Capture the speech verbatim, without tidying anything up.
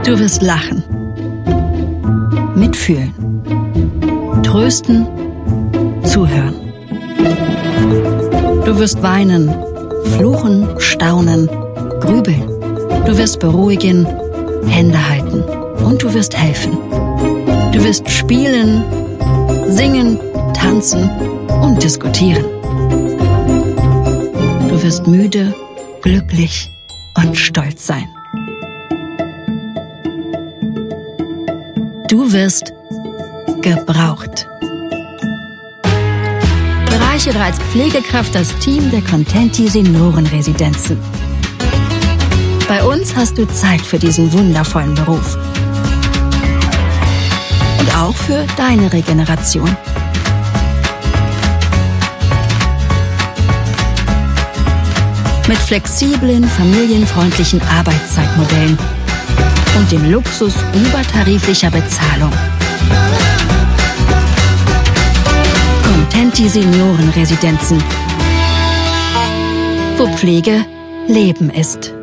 Du wirst lachen, mitfühlen, trösten, zuhören. Du wirst weinen, fluchen, staunen, grübeln. Du wirst beruhigen, Hände halten und du wirst helfen. Du wirst spielen, singen, tanzen und diskutieren. Du wirst müde, glücklich und stolz sein. Du wirst gebraucht. Bereichere als Pflegekraft das Team der Contenti Seniorenresidenzen. Bei uns hast du Zeit für diesen wundervollen Beruf. Und auch für deine Regeneration. Mit flexiblen, familienfreundlichen Arbeitszeitmodellen und dem Luxus übertariflicher Bezahlung. Contenti Seniorenresidenzen, wo Pflege Leben ist.